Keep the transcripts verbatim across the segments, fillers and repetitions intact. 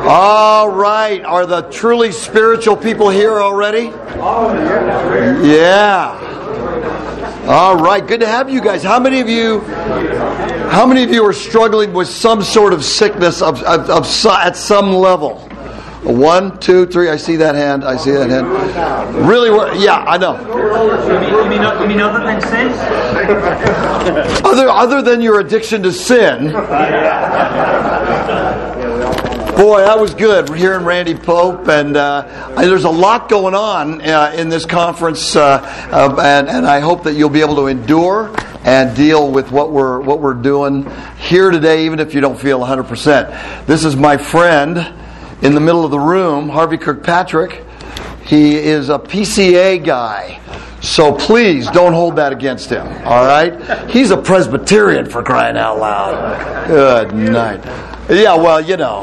All right. Are the truly spiritual people here already? Yeah. All right. Good to have you guys. How many of you how many of you are struggling with some sort of sickness of, of, of at some level? One, two, three. I see that hand. I see that hand. Really? Yeah, I know. You mean, you mean other than sin? Other, other than your addiction to sin. Boy, that was good. We're hearing Randy Pope, and uh, there's a lot going on uh, in this conference, uh, uh, and, and I hope that you'll be able to endure and deal with what we're what we're doing here today, even if you don't feel one hundred percent. This is my friend in the middle of the room, Harvey Kirkpatrick. He is a P C A guy, so please don't hold that against him, all right? He's a Presbyterian, for crying out loud. Good night. Yeah, well, you know.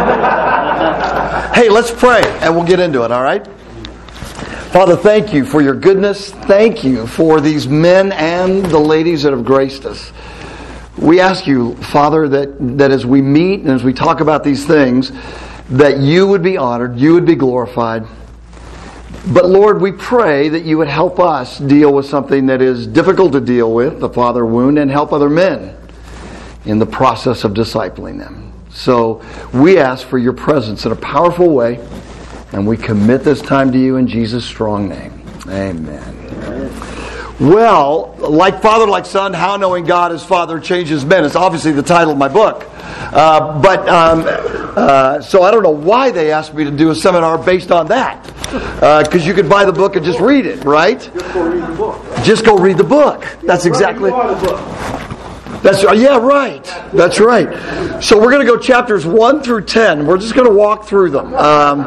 Hey, let's pray, and we'll get into it, all right? Father, thank you for your goodness. Thank you for these men and the ladies that have graced us. We ask you, Father, that, that as we meet and as we talk about these things, that you would be honored, you would be glorified. But Lord, we pray that you would help us deal with something that is difficult to deal with, the father wound, and help other men in the process of discipling them. So we ask for your presence in a powerful way, and we commit this time to you in Jesus' strong name. Amen. Well, like Father, like Son, How Knowing God as Father Changes Men. It's obviously the title of my book. Uh, but um, uh, so I don't know why they asked me to do a seminar based on that. Because uh, you could buy the book and just read it, right? Just go read the book. Just go read the book. That's exactly. That's yeah, right. That's right. So we're going to go chapters one through ten. We're just going to walk through them. Um,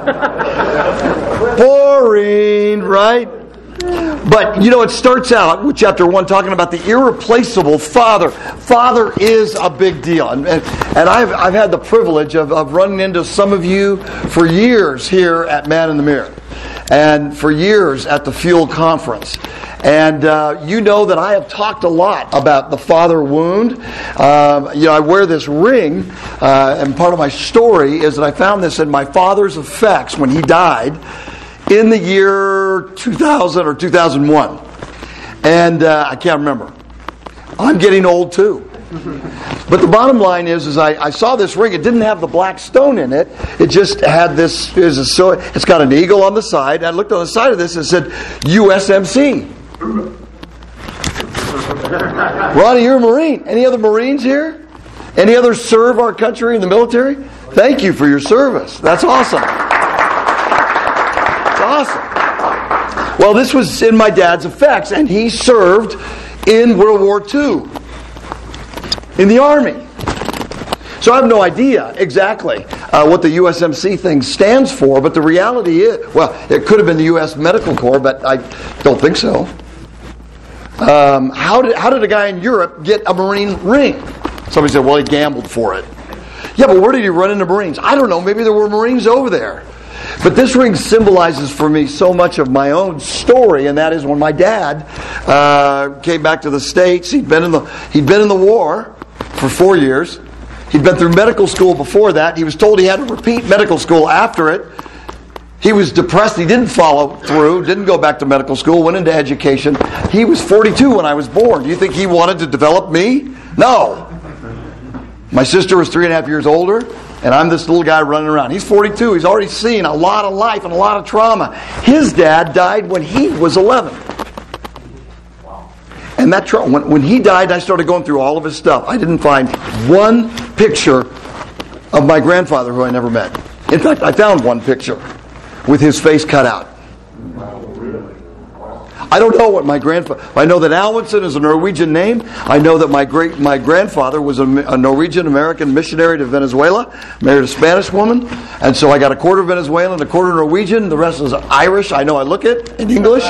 boring, right? But, you know, it starts out with chapter one talking about the irreplaceable Father. Father is a big deal. And, and, and I've, I've had the privilege of, of running into some of you for years here at Man in the Mirror. And for years at the Fuel Conference. And uh, you know that I have talked a lot about the father wound. Uh, you know, I wear this ring, uh, and part of my story is that I found this in my father's effects when he died in the year two thousand or two thousand one. And uh, I can't remember. I'm getting old too. But the bottom line is, is I, I saw this ring. It didn't have the black stone in it. It just had this. Is a, so it's got an eagle on the side. I looked on the side of this and it said U S M C. Ronnie, you're a Marine. Any other Marines here? Any others serve our country in the military? Thank you for your service. That's awesome. That's awesome. Well, this was in my dad's effects, and he served in World War Two. In the Army. So I have no idea exactly uh, what the U S M C thing stands for, but the reality is, well, it could have been the U S Medical Corps, but I don't think so. Um, how did how did a guy in Europe get a Marine ring? Somebody said, well, he gambled for it. Yeah, but where did he run into Marines? I don't know. Maybe there were Marines over there. But this ring symbolizes for me so much of my own story, and that is when my dad uh, came back to the States. He'd been in the he'd been in the war for four years. He'd been through medical school before that. He was told he had to repeat medical school after it. He was depressed. He didn't follow through, didn't go back to medical school, went into education. He was forty-two when I was born. Do you think he wanted to develop me? No. My sister was three and a half years older, and I'm this little guy running around. He's forty-two. He's already seen a lot of life and a lot of trauma. His dad died when he was eleven. And that tra- when, when he died, I started going through all of his stuff. I didn't find one picture of my grandfather who I never met. In fact, I found one picture with his face cut out. I don't know what my grandfather... I know that Alwinson is a Norwegian name. I know that my great my grandfather was a, a Norwegian-American missionary to Venezuela, married a Spanish woman, and so I got a quarter Venezuelan, a quarter Norwegian, the rest is Irish. I know I look it in English.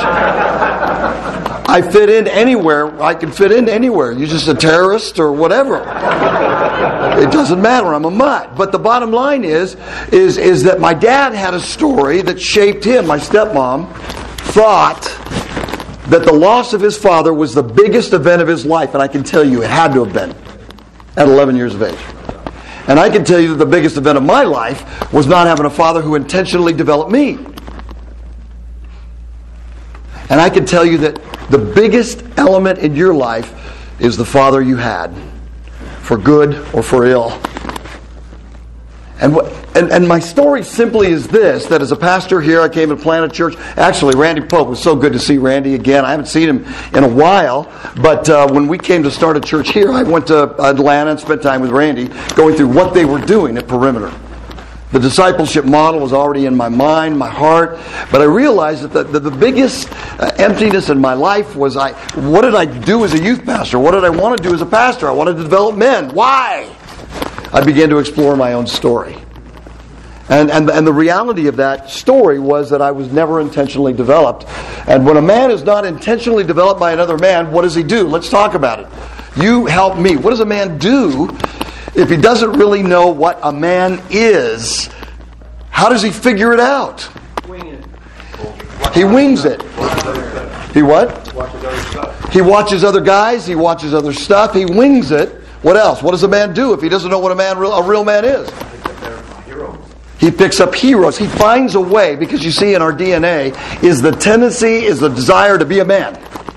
I fit in anywhere. I can fit in anywhere. You're just a terrorist or whatever. It doesn't matter. I'm a mutt. But the bottom line is, is, is that my dad had a story that shaped him. My stepmom thought that the loss of his father was the biggest event of his life. And I can tell you it had to have been at eleven years of age. And I can tell you that the biggest event of my life was not having a father who intentionally developed me. And I can tell you that the biggest element in your life is the father you had, for good or for ill. And, what, and and my story simply is this, that as a pastor here, I came to plant a church. Actually, Randy Pope, it was so good to see Randy again. I haven't seen him in a while, but uh, when we came to start a church here, I went to Atlanta and spent time with Randy, going through what they were doing at Perimeter. The discipleship model was already in my mind, my heart, but I realized that the, the, the biggest uh, emptiness in my life was, I. what did I do as a youth pastor? What did I want to do as a pastor? I wanted to develop men. Why? I began to explore my own story. And, and, and the reality of that story was that I was never intentionally developed. And when a man is not intentionally developed by another man, what does he do? Let's talk about it. You help me. What does a man do if he doesn't really know what a man is? How does he figure it out? Wing it. He wings it. He what? He watches other guys. He watches other stuff. He wings it. What else? What does a man do if he doesn't know what a man, a real man is? He picks up heroes. He finds a way, because you see in our D N A is the tendency, is the desire to be a man.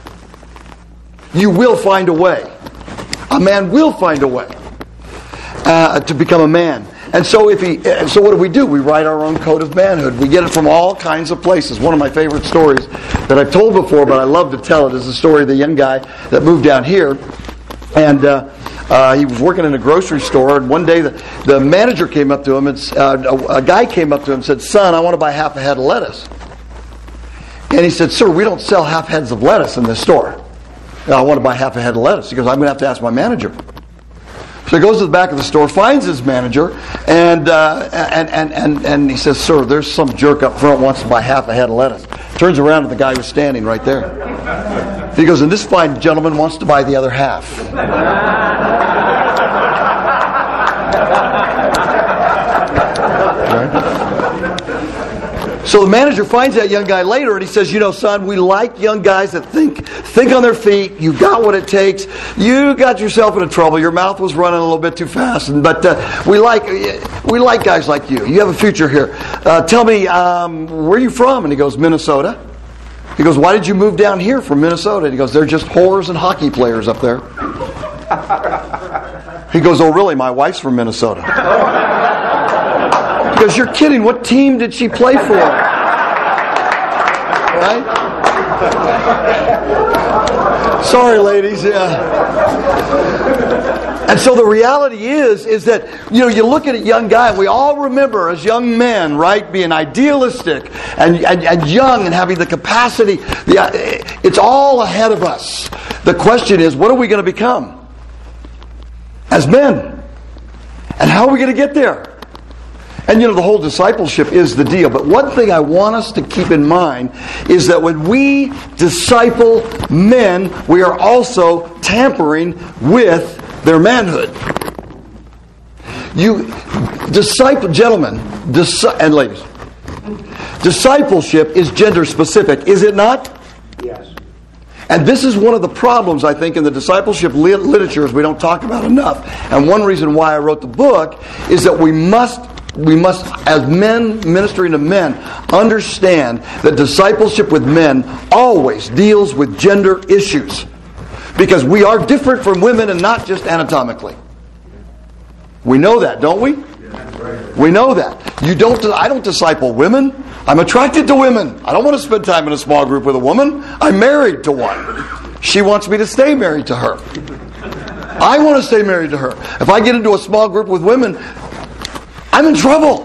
You will find a way. A man will find a way uh, to become a man. And so if he, so what do we do? We write our own code of manhood. We get it from all kinds of places. One of my favorite stories that I've told before, but I love to tell it, is the story of the young guy that moved down here. And uh, uh, he was working in a grocery store, and one day the, the manager came up to him, and uh, a, a guy came up to him and said, "Son, I want to buy half a head of lettuce." And he said, "Sir, we don't sell half heads of lettuce in this store." "I want to buy half a head of lettuce." He goes, "I'm going to have to ask my manager." So he goes to the back of the store, finds his manager, and uh, and, and, and, and he says, "Sir, there's some jerk up front wants to buy half a head of lettuce." Turns around and the guy was standing right there. He goes, "And this fine gentleman wants to buy the other half." Right? So the manager finds that young guy later, and he says, "You know, son, we like young guys that think think on their feet. You got what it takes. You got yourself into trouble. Your mouth was running a little bit too fast, and, but uh, we like we like guys like you. You have a future here. Uh, tell me, um, where are you from?" And he goes, "Minnesota." He goes, "Why did you move down here from Minnesota?" And he goes, "They're just whores and hockey players up there." He goes, "Oh, really? My wife's from Minnesota." He goes, "You're kidding. What team did she play for?" Right? Sorry, ladies. Yeah. And so the reality is, is that, you know, you look at a young guy, and we all remember as young men, right, being idealistic and, and, and young and having the capacity. The, it's all ahead of us. The question is, what are we going to become as men? And how are we going to get there? And you know, the whole discipleship is the deal. But one thing I want us to keep in mind is that when we disciple men, we are also tampering with their manhood. You disciple, gentlemen, disi- and ladies, discipleship is gender specific, is it not? Yes. And this is one of the problems, I think, in the discipleship lit- literature is we don't talk about enough. And one reason why I wrote the book is that we must We must, as men ministering to men, understand that discipleship with men always deals with gender issues. Because we are different from women, and not just anatomically. We know that, don't we? We know that. You don't. I don't disciple women. I'm attracted to women. I don't want to spend time in a small group with a woman. I'm married to one. She wants me to stay married to her. I want to stay married to her. If I get into a small group with women, I'm in trouble.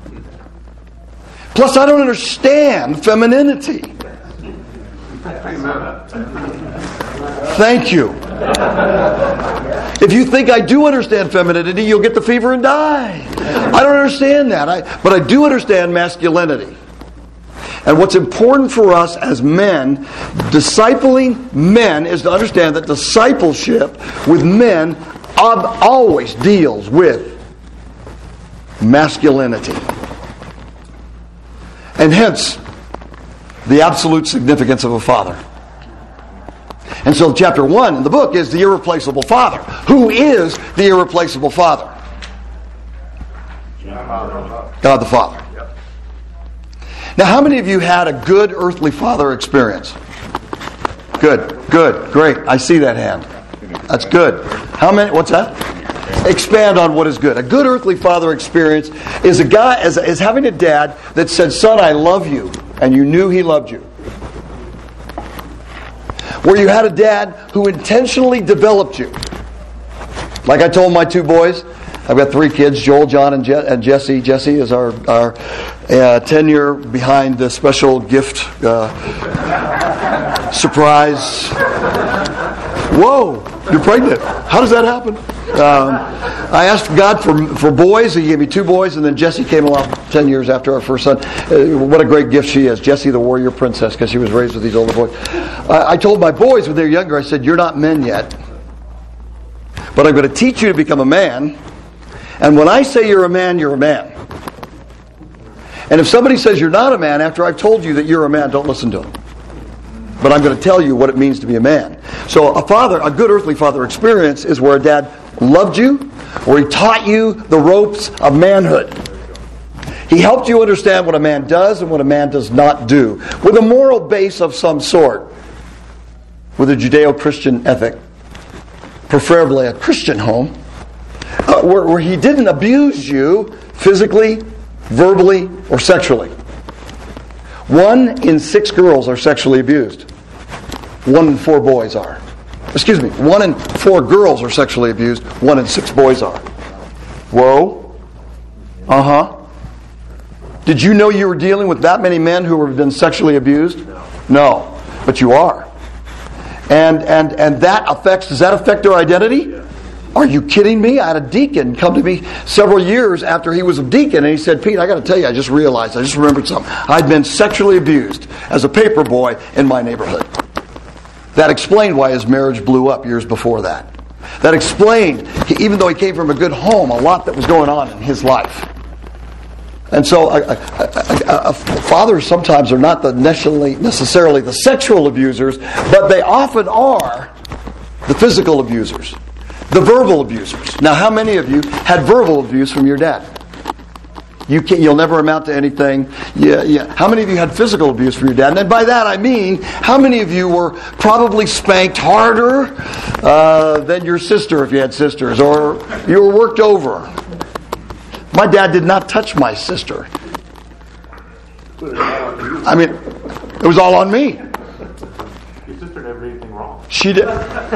Plus, I don't understand femininity. Thank you. If you think I do understand femininity, you'll get the fever and die. I don't understand that. I, but I do understand masculinity. And what's important for us as men, discipling men, is to understand that discipleship with men always deals with masculinity. And hence, the absolute significance of a father. And so chapter one in the book is the irreplaceable father. Who is the irreplaceable father? God the Father. Now, how many of you had a good earthly father experience? Good, good, great. I see that hand. That's good. How many? What's that? Expand on what is good. A good earthly father experience is a guy is, is having a dad that said, "Son, I love you," and you knew he loved you. Where you had a dad who intentionally developed you. Like I told my two boys, I've got three kids, Joel, John, and, Je- and Jesse. Jesse is our, our uh, ten-year behind the special gift uh, surprise. Whoa, you're pregnant. How does that happen? Um, I asked God for for boys. He gave me two boys, and then Jessie came along ten years after our first son. Uh, what a great gift she is. Jessie, the warrior princess, because she was raised with these older boys. Uh, I told my boys when they were younger, I said, "You're not men yet, but I'm going to teach you to become a man. And when I say you're a man, you're a man. And if somebody says you're not a man after I've told you that you're a man, don't listen to them. But I'm going to tell you what it means to be a man." So a father, a good earthly father experience is where a dad loved you, where he taught you the ropes of manhood. He helped you understand what a man does and what a man does not do, with a moral base of some sort, with a Judeo-Christian ethic, preferably a Christian home, uh, where, where he didn't abuse you physically, verbally, or sexually. One in six girls are sexually abused. One in four boys are. Excuse me, one in four girls are sexually abused. One in six boys are. Whoa. Uh-huh. Did you know you were dealing with that many men who have been sexually abused? No. But you are. And and and that affects, does that affect their identity? Are you kidding me? I had a deacon come to me several years after he was a deacon, and he said, "Pete, I got to tell you, I just realized, I just remembered something. I'd been sexually abused as a paper boy in my neighborhood." That explained why his marriage blew up years before that. That explained, even though he came from a good home, a lot that was going on in his life. And so a, a, a, a fathers sometimes are not the necessarily, necessarily the sexual abusers, but they often are the physical abusers. The verbal abusers. Now, how many of you had verbal abuse from your dad? You can't, you'll never amount to anything. Yeah, yeah. How many of you had physical abuse from your dad? And by that I mean, how many of you were probably spanked harder uh, than your sister if you had sisters, or you were worked over? My dad did not touch my sister. I mean, it was all on me. Your sister never did anything wrong. She did.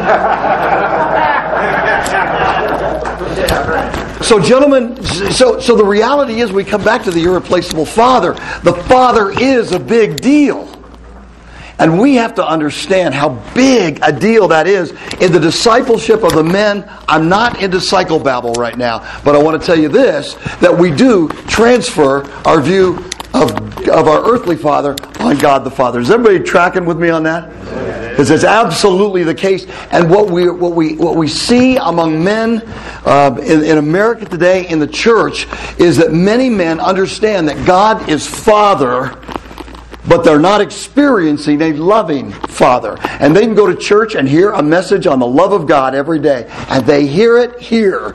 So, gentlemen, so so the reality is we come back to the irreplaceable father. The father is a big deal. And we have to understand how big a deal that is in the discipleship of the men. I'm not into psychobabble right now, but I want to tell you this, that we do transfer our view of, of our earthly father on God the Father. Is everybody tracking with me on that? Because it's absolutely the case. And what we what we what we see among men uh, in, in America today in the church is that many men understand that God is Father, but they're not experiencing a loving Father. And they can go to church and hear a message on the love of God every day, and they hear it here,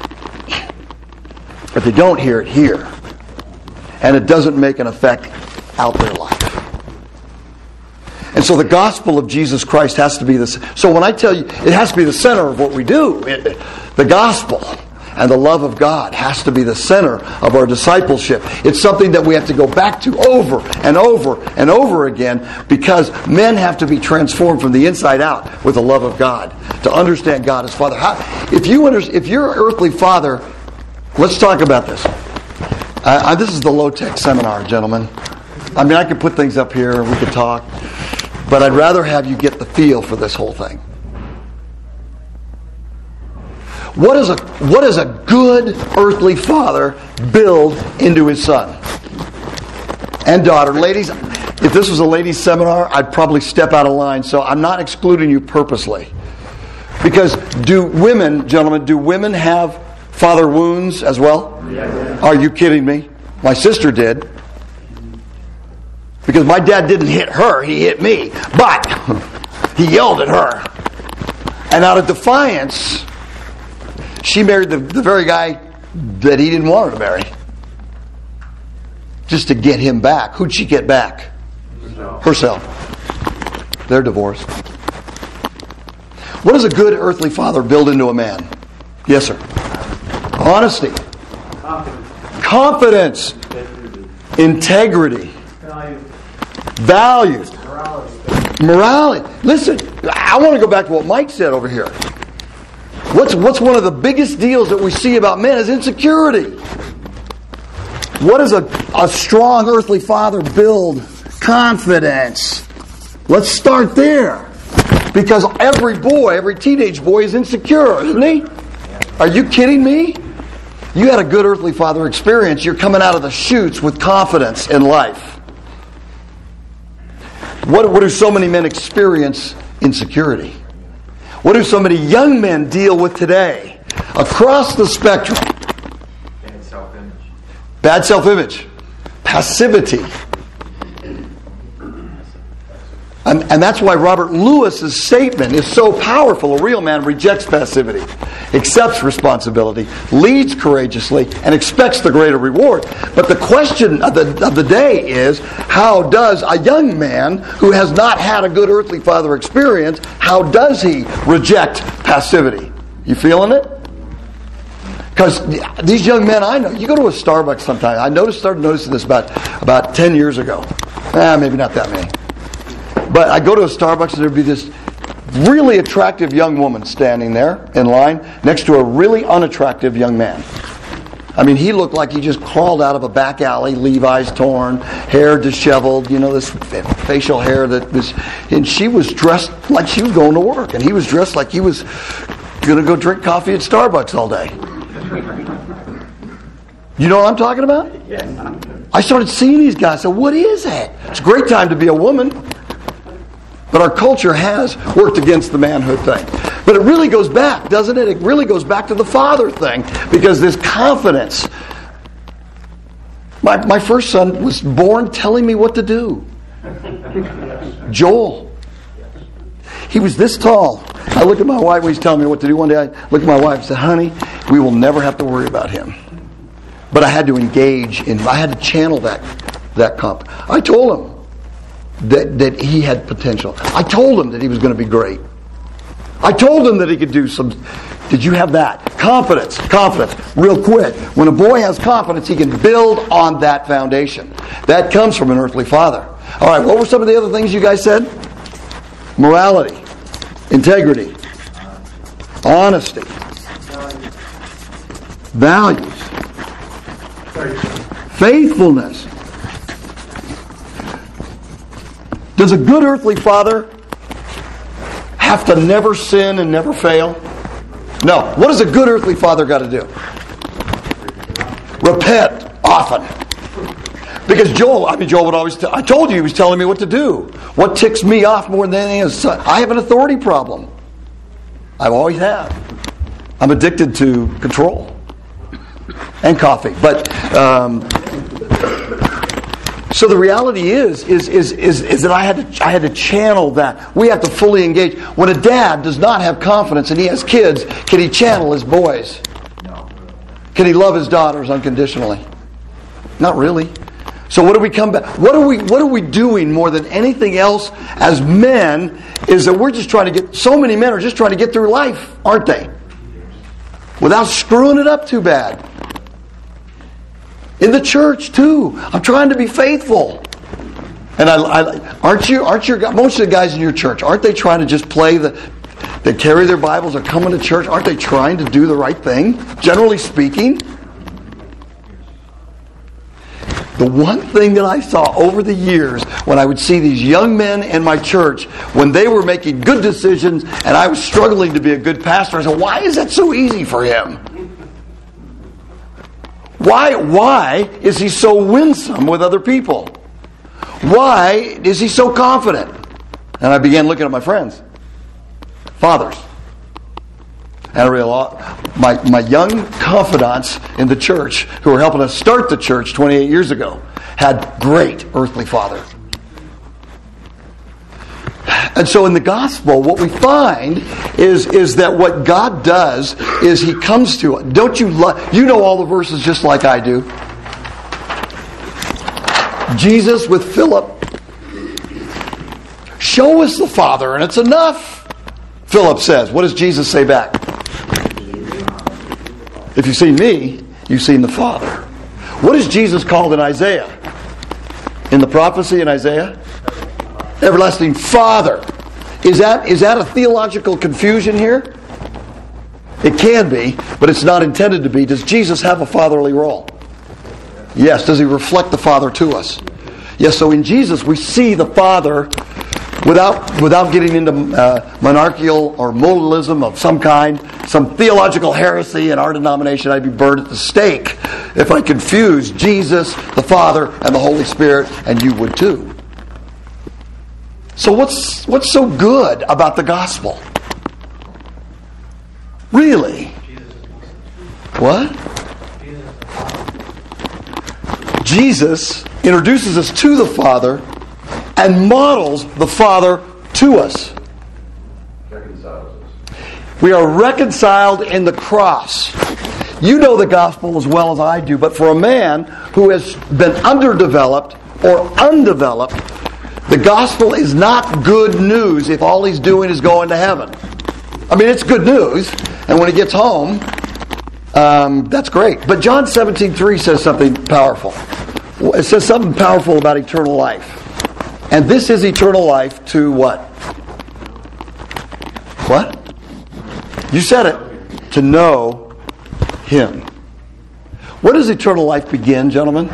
but they don't hear it here, and it doesn't make an effect out their life. And so the gospel of Jesus Christ has to be this. So when I tell you, it has to be the center of what we do. It, the gospel and the love of God has to be the center of our discipleship. It's something that we have to go back to over and over and over again, because men have to be transformed from the inside out with the love of God to understand God as Father. How, if you under, if you're an earthly father, let's talk about this. Uh, I, this is the low-tech seminar, gentlemen. I mean, I could put things up here and we could talk, but I'd rather have you get the feel for this whole thing. What is a what does a good earthly father build into his son and daughter? Ladies, if this was a ladies' seminar, I'd probably step out of line, so I'm not excluding you purposely. Because do women, gentlemen, do women have father wounds as well? Yes. Are you kidding me? My sister did. Because my dad didn't hit her, he hit me. But he yelled at her. And out of defiance, she married the, the very guy that he didn't want her to marry. just to get him back. Who'd she get back? Herself. They're divorced. What does a good earthly father build into a man? Yes, sir. Honesty. Confidence. Integrity. Values. Morality. Listen, I want to go back to what Mike said over here. What's, what's one of the biggest deals that we see about men is insecurity. What does a, a strong earthly father build? Confidence. Let's start there. Because every boy, every teenage boy is insecure, isn't he? Are you kidding me? You had a good earthly father experience. You're coming out of the chutes with confidence in life. What, what do so many men experience? Insecurity. What do so many young men deal with today? Across the spectrum. Bad self-image. Bad self-image. Passivity. And, and that's why Robert Lewis's statement is so powerful. A real man rejects passivity, accepts responsibility, leads courageously, and expects the greater reward. But the question of the, of the day is, how does a young man who has not had a good earthly father experience, how does he reject passivity? You feeling it? Because these young men I know, you go to a Starbucks sometime. I noticed, started noticing this about, about ten years ago. Ah, maybe not that many. But I go to a Starbucks and there'd be this really attractive young woman standing there in line next to a really unattractive young man. I mean, he looked like he just crawled out of a back alley, Levi's torn, hair disheveled, you know, this facial hair that was... And she was dressed like she was going to work. And he was dressed like he was going to go drink coffee at Starbucks all day. You know what I'm talking about? I started seeing these guys. I said, what is that? It's a great time to be a woman. But our culture has worked against the manhood thing. But it really goes back, doesn't it? It really goes back to the father thing. Because this confidence. My, my first son was born telling me what to do. Joel. He was this tall. I looked at my wife when he's telling me what to do. One day I looked at my wife and said, honey, we will never have to worry about him. But I had to engage in, I had to channel that, that comp. I told him that, that he had potential. I told him that he was going to be great. I told him that he could do some... Did you have that? Confidence. Confidence. Real quick. When a boy has confidence, he can build on that foundation. That comes from an earthly father. All right, what were some of the other things you guys said? Morality. Integrity. Honesty. Values. Faithfulness. Does a good earthly father have to never sin and never fail? No. What does a good earthly father got to do? Repent often. Because Joel, I mean, Joel would always, t- I told you he was telling me what to do. What ticks me off more than anything is I have an authority problem. I always have. I'm addicted to control and coffee. But, um, so the reality is, is, is, is, is that I had to, I had to channel that. We have to fully engage. When a dad does not have confidence and he has kids, can he channel his boys? No. Can he love his daughters unconditionally? Not really. So what do we come back? What are we, what are we doing more than anything else as men is that we're just trying to get, so many men are just trying to get through life, aren't they? Without screwing it up too bad. In the church too. I'm trying to be faithful. And I, I aren't you, aren't your, most of the guys in your church, aren't they trying to just play the, they carry their Bibles, are coming to church, aren't they trying to do the right thing? Generally speaking. The one thing that I saw over the years when I would see these young men in my church, when they were making good decisions and I was struggling to be a good pastor, I said, why is that so easy for him? Why, why is he so winsome with other people? Why is he so confident? And I began looking at my friends, fathers. And I realized my, my young confidants in the church who were helping us start the church twenty-eight years ago had great earthly father. And so in the gospel, what we find is, is that what God does is He comes to us. Don't you love... You know all the verses just like I do. Jesus with Philip. Show us the Father and it's enough, Philip says. What does Jesus say back? If you've seen me, you've seen the Father. What is Jesus called in Isaiah? In the prophecy in Isaiah? Everlasting Father. Is that, is that a theological confusion here? It can be, but it's not intended to be. Does Jesus have a fatherly role? Yes. Does he reflect the Father to us? Yes. So in Jesus we see the Father without without getting into uh, monarchical or modalism of some kind, some theological heresy in our denomination. I'd be burned at the stake if I confused Jesus, the Father, and the Holy Spirit, and you would too. So what's what's so good about the gospel? Really? What? Jesus introduces us to the Father and models the Father to us. We are reconciled in the cross. You know the gospel as well as I do, but for a man who has been underdeveloped or undeveloped, the gospel is not good news if all he's doing is going to heaven. I mean, it's good news, and when he gets home, um, that's great. But John seventeen three says something powerful. It says something powerful about eternal life. And this is eternal life to what? What? You said it. To know Him. Where does eternal life begin, gentlemen?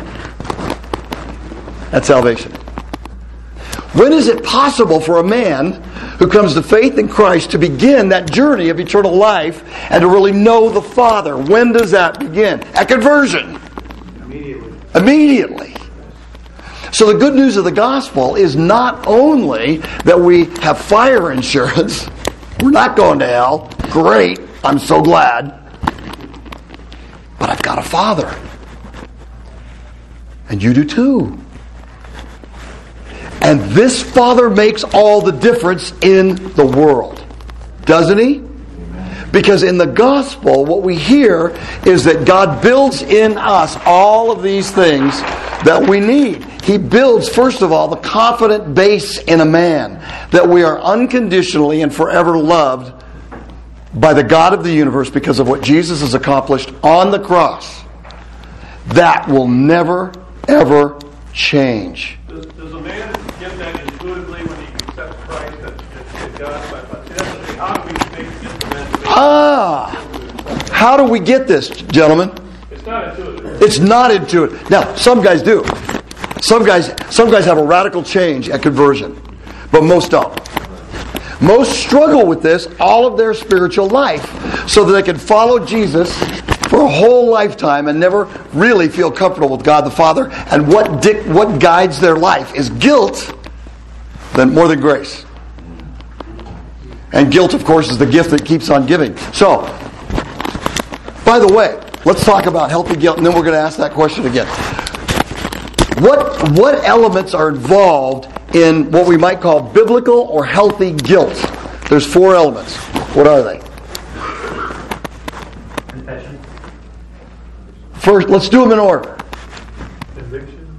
At salvation. When is it possible for a man who comes to faith in Christ to begin that journey of eternal life and to really know the Father? When does that begin? At conversion. Immediately. Immediately. So the good news of the gospel is not only that we have fire insurance, we're not going to hell, great, I'm so glad, but I've got a Father. And you do too. And this Father makes all the difference in the world. Doesn't He? Because in the gospel, what we hear is that God builds in us all of these things that we need. He builds, first of all, the confident base in a man that we are unconditionally and forever loved by the God of the universe because of what Jesus has accomplished on the cross. That will never, ever change. Does, does a man get that intuitively when he accepts Christ that, that God? But, but that's, how do we make get the man? Ah! How do we get this, gentlemen? It's not intuitive. It's not intuitive. Now, some guys do. Some guys, some guys have a radical change at conversion, but most don't. Most struggle with this all of their spiritual life so that they can follow Jesus for a whole lifetime and never really feel comfortable with God the Father. And what dic- what guides their life is guilt than more than grace. And guilt, of course, is the gift that keeps on giving. So, by the way, let's talk about healthy guilt, and then we're going to ask that question again. What what elements are involved in what we might call biblical or healthy guilt? There's four elements. What are they? Confession. First, let's do them in order. Conviction.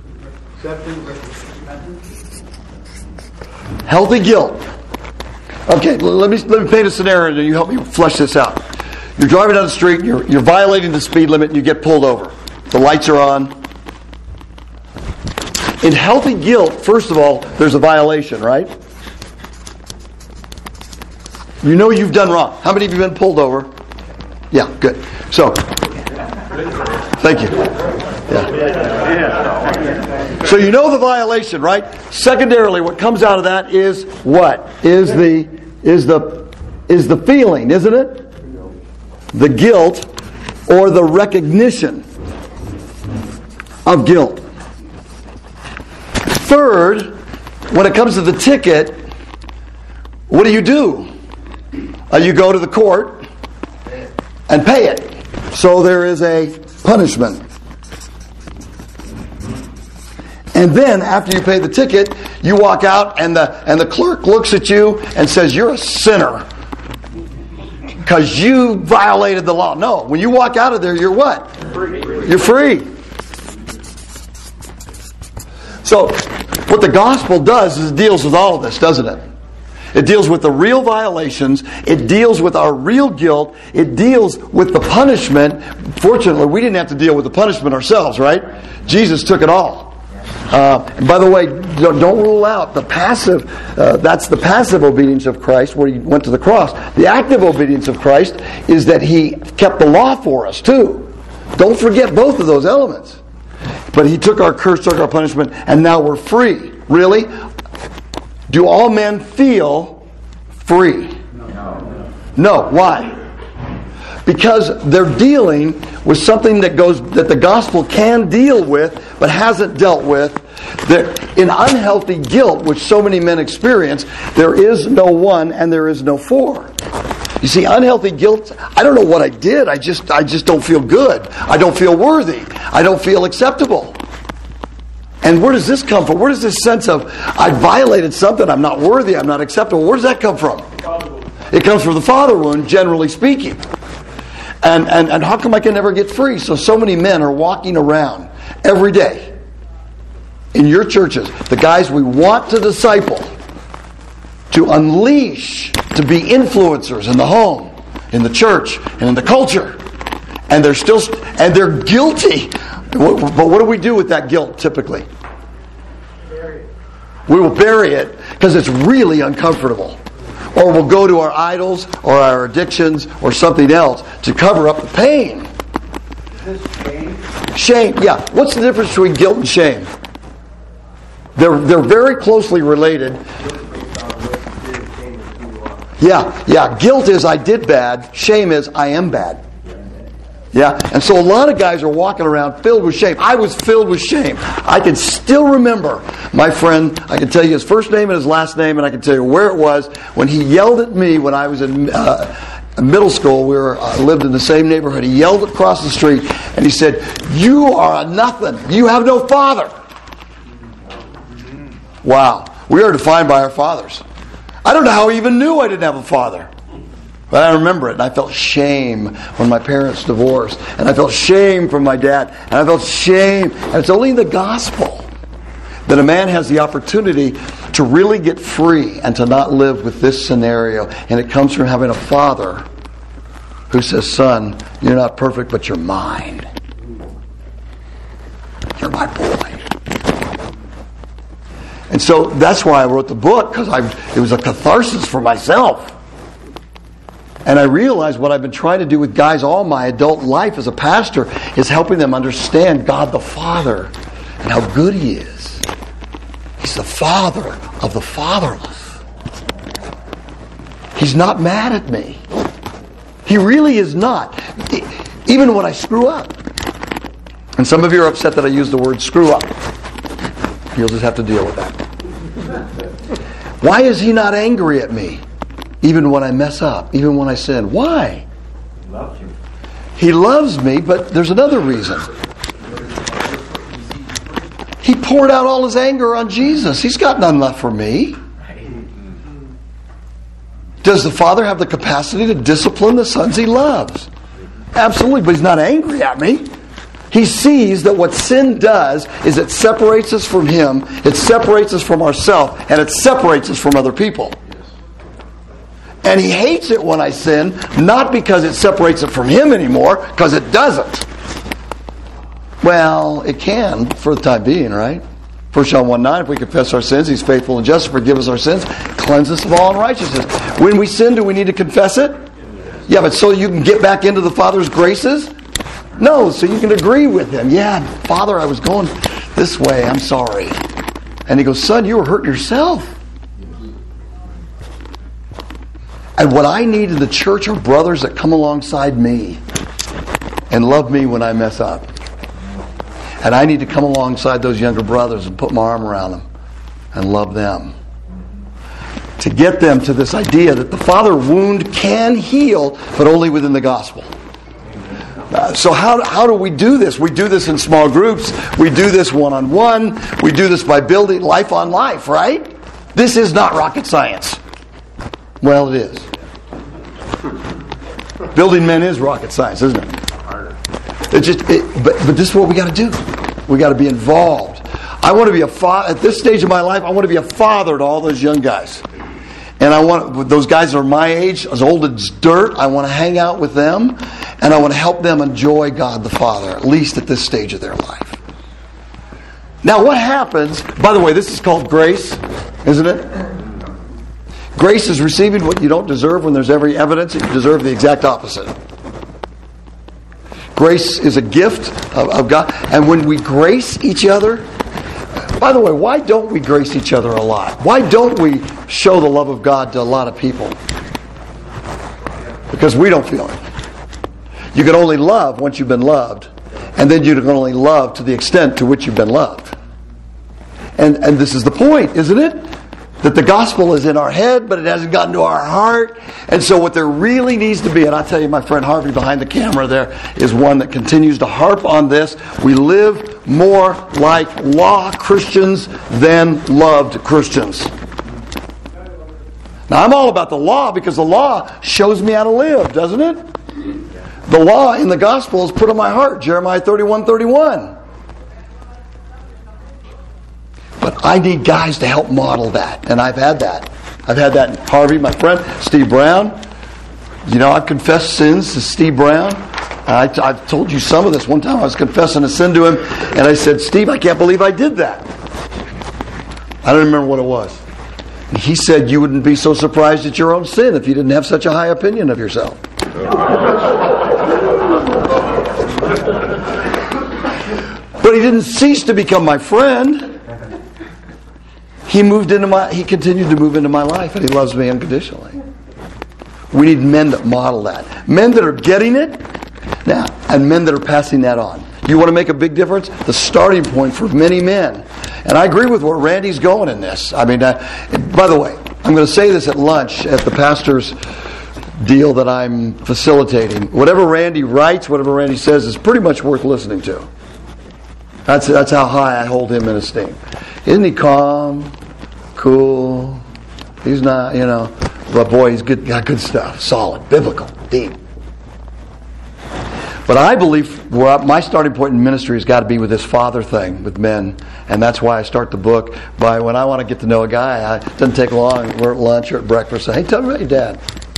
Healthy guilt. Okay, let me let me paint a scenario and you help me flesh this out. You're driving down the street, you're you're violating the speed limit, and you get pulled over. The lights are on. In healthy guilt, first of all, there's a violation, right? You know you've done wrong. How many of you have been pulled over? Yeah, good. So, thank you. Yeah. So you know the violation, right? Secondarily, what comes out of that is what? Is the is the is the feeling, isn't it? The guilt or the recognition of guilt. Third, when it comes to the ticket, what do you do? Uh, you go to the court and pay it. So there is a punishment. And then after you pay the ticket, you walk out and the and the clerk looks at you and says, "You're a sinner because you violated the law." No, when you walk out of there, you're what? You're free. So, what the gospel does is it deals with all of this, doesn't it? It deals with the real violations. It deals with our real guilt. It deals with the punishment. Fortunately, we didn't have to deal with the punishment ourselves, right? Jesus took it all. Uh, and by the way, don't, don't rule out the passive. Uh, that's the passive obedience of Christ, where He went to the cross. The active obedience of Christ is that He kept the law for us too. Don't forget both of those elements. But He took our curse, took our punishment, and now we're free. Really? Do all men feel free? No. No. Why? Because they're dealing with something that goes that the gospel can deal with, but hasn't dealt with. They're in unhealthy guilt, which so many men experience, there is no one and there is no four. You see, unhealthy guilt, I don't know what I did. I just I just don't feel good. I don't feel worthy. I don't feel acceptable. And where does this come from? Where does this sense of, I violated something, I'm not worthy, I'm not acceptable, where does that come from? It comes from the father wound, generally speaking. And, and, and how come I can never get free? So, so many men are walking around every day in your churches, the guys we want to disciple, to unleash, to be influencers in the home, in the church, and in the culture. And they're still, and they're guilty. But what do we do with that guilt typically? Bury it. We will bury it because it's really uncomfortable. Or we'll go to our idols or our addictions or something else to cover up the pain. Is this shame? Shame, yeah. What's the difference between guilt and shame? They're, they're very closely related. Yeah, yeah. Guilt is I did bad. Shame is I am bad. Yeah, and so a lot of guys are walking around filled with shame. I was filled with shame. I can still remember my friend, I can tell you his first name and his last name, and I can tell you where it was, when he yelled at me when I was in uh, middle school. We were uh, lived in the same neighborhood. He yelled across the street, and he said, "You are a nothing. You have no father." Wow. We are defined by our fathers. I don't know how he even knew I didn't have a father. But I remember it, and I felt shame when my parents divorced. And I felt shame from my dad. And I felt shame. And it's only in the gospel that a man has the opportunity to really get free and to not live with this scenario. And it comes from having a father who says, "Son, you're not perfect, but you're mine. You're my boy." And so that's why I wrote the book, because I it was a catharsis for myself. And I realized what I've been trying to do with guys all my adult life as a pastor is helping them understand God the Father and how good He is. He's the Father of the fatherless. He's not mad at me. He really is not. Even when I screw up. And some of you are upset that I use the word screw up. You'll just have to deal with that. Why is He not angry at me? Even when I mess up, even when I sin. Why? He loves you. He loves me, but there's another reason. He poured out all His anger on Jesus. He's got none left for me. Does the Father have the capacity to discipline the sons He loves? Absolutely, but He's not angry at me. He sees that what sin does is it separates us from Him, it separates us from ourselves, and it separates us from other people. And He hates it when I sin, not because it separates it from Him anymore, because it doesn't. Well, it can for the time being, right? First John one nine, if we confess our sins, He's faithful and just to forgive us our sins, cleanse us of all unrighteousness. When we sin, do we need to confess it? Yeah, but so you can get back into the Father's graces? No, so you can agree with Him. Yeah, Father, I was going this way, I'm sorry. And He goes, "Son, you were hurting yourself." And what I need in the church are brothers that come alongside me and love me when I mess up. And I need to come alongside those younger brothers and put my arm around them and love them. To get them to this idea that the father wound can heal, but only within the gospel. Uh, so how, how do we do this? We do this in small groups. We do this one-on-one. We do this by building life on life, right? This is not rocket science. Well, it is. Building men is rocket science, isn't it? It just, it, but but this is what we got to do. We got to be involved. I want to be a fa- at this stage of my life, I want to be a father to all those young guys. And I want those guys that are my age, as old as dirt, I want to hang out with them, and I want to help them enjoy God the Father, at least at this stage of their life. Now, what happens, by the way, this is called grace, isn't it? Grace is receiving what you don't deserve when there's every evidence that you deserve the exact opposite. Grace is a gift of, of God. And when we grace each other, by the way, why don't we grace each other a lot? Why don't we show the love of God to a lot of people? Because we don't feel it. You can only love once you've been loved. And then you can only love to the extent to which you've been loved. And, and this is the point, isn't it? That the gospel is in our head, but it hasn't gotten to our heart. And so what there really needs to be, and I'll tell you, my friend Harvey behind the camera there is one that continues to harp on this. We live more like law Christians than loved Christians. Now, I'm all about the law because the law shows me how to live, doesn't it? The law in the gospel is put on my heart, Jeremiah thirty-one thirty-one. But I need guys to help model that. And I've had that. I've had that in Harvey, my friend, Steve Brown. You know, I've confessed sins to Steve Brown. I, I've told you some of this. One time I was confessing a sin to him, and I said, Steve, I can't believe I did that. I don't remember what it was. And he said, you wouldn't be so surprised at your own sin if you didn't have such a high opinion of yourself. But he didn't cease to become my friend. He moved into my. He continued to move into my life, and he loves me unconditionally. We need men that model that, men that are getting it now, and men that are passing that on. You want to make a big difference? The starting point for many men, and I agree with where Randy's going in this. I mean, uh, by the way, I'm going to say this at lunch at the pastor's deal that I'm facilitating. Whatever Randy writes, whatever Randy says, is pretty much worth listening to. That's that's how high I hold him in esteem. Isn't he calm, cool? He's not, you know, but boy, he's good, got good stuff, solid, biblical, deep. But I believe where my starting point in ministry has got to be with this father thing with men, and that's why I start the book by when I want to get to know a guy. I, it doesn't take long. We're at lunch or at breakfast. Say, hey, tell me about your dad.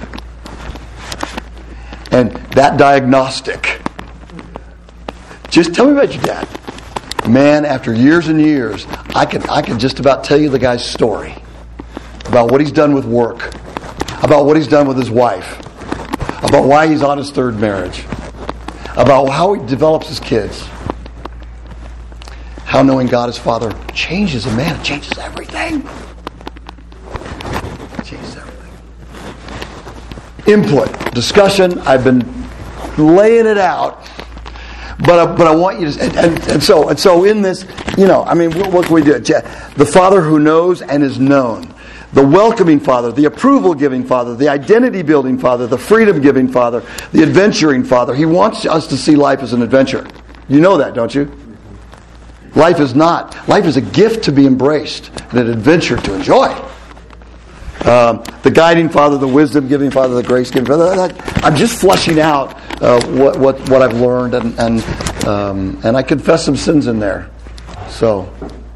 And that diagnostic. Just tell me about your dad. Man, after years and years, I can I can just about tell you the guy's story. About what he's done with work. About what he's done with his wife. About why he's on his third marriage. About how he develops his kids. How knowing God as Father changes a man. It changes everything. It changes everything. Input, discussion. I've been laying it out. But I, but I want you to, and, and, and so and so in this, you know, I mean, what, what can we do? The Father who knows and is known, the welcoming Father, the approval-giving Father, the identity-building Father, the freedom-giving Father, the adventuring Father. He wants us to see life as an adventure. You know that, don't you? Life is not. Life is a gift to be embraced and an adventure to enjoy. Um, the guiding Father, the wisdom-giving Father, the grace-giving Father. I'm just fleshing out uh, what, what what I've learned, and and um, and I confess some sins in there. So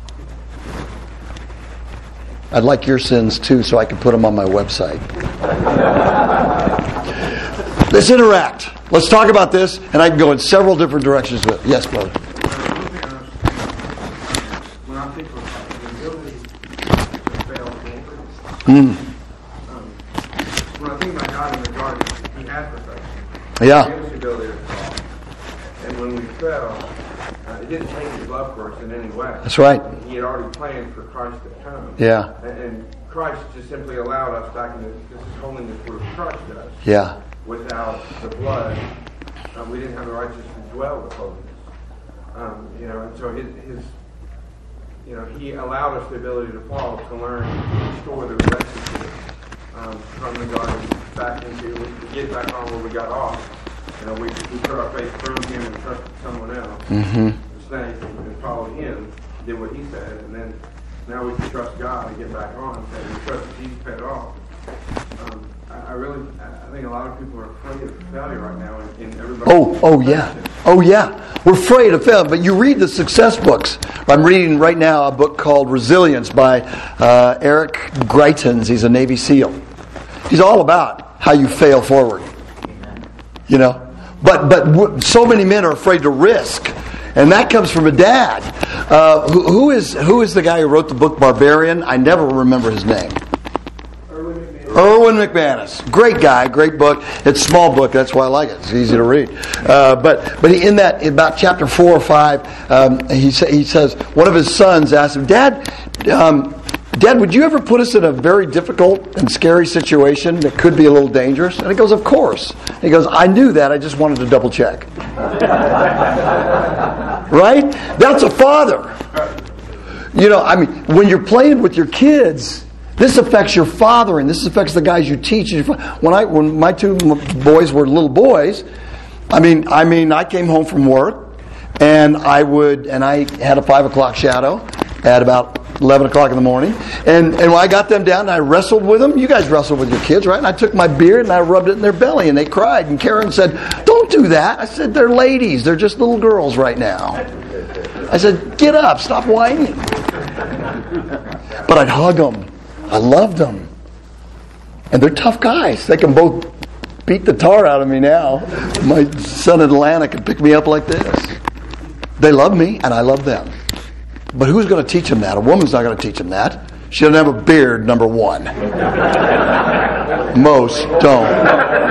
I'd like your sins too, so I can put them on my website. Let's interact. Let's talk about this, and I can go in several different directions with it. Yes, brother. When I think of the ability to fail forward, Mm. um, when I think about God in the garden, He had perfection. Yeah. He gave us the ability to fall. And when we fell, uh, it didn't change His love for us in any way. That's right. He had already planned for Christ to come. Yeah. And, and Christ just simply allowed us back in the, this is holiness where Christ does. Yeah. Without the blood, um, we didn't have the righteousness to dwell with holiness. Um, you know, and so his, his, you know, He allowed us the ability to fall to learn to restore the relationship um, from the garden back into, we get back on where we got off. You know, we, we put our faith through Him and trusted someone else, Mm-hmm. the snake, and, and followed Him, did what He said, and then now we can trust God and get back on and we trust that He's paid it off. Um, I, I really, I think a lot of people are afraid of failure right now, and, and everybody. Oh, oh yeah, Oh, yeah. We're afraid of failure. But you read the success books. I'm reading right now a book called Resilience by uh, Eric Greitens. He's a Navy SEAL. He's all about how you fail forward. You know? But but so many men are afraid to risk. And that comes from a dad. Uh, who, who is who is the guy who wrote the book Barbarian? I never remember his name. Erwin McManus. Great guy, great book. It's a small book, that's why I like it. It's easy to read. Uh, but but in that, in about chapter four or five, um, he, sa- he says, one of his sons asked him, Dad, um, Dad, would you ever put us in a very difficult and scary situation that could be a little dangerous? And he goes, of course. And he goes, I knew that, I just wanted to double check. Right? That's a father. You know, I mean, when you're playing with your kids, this affects your fathering. This affects the guys you teach. When I, when my two boys were little boys, I mean, I mean, I came home from work, and I would, and I had a five o'clock shadow at about eleven o'clock in the morning, and and when I got them down, and I wrestled with them. You guys wrestled with your kids, right? And I took my beard and I rubbed it in their belly, and they cried. And Karen said, "Don't do that." I said, "They're ladies. They're just little girls right now." I said, "Get up. Stop whining." But I'd hug them. I loved them. And they're tough guys. They can both beat the tar out of me now. My son in Atlanta can pick me up like this. They love me, and I love them. But who's going to teach them that? A woman's not going to teach them that. She doesn't have a beard, number one. Most don't.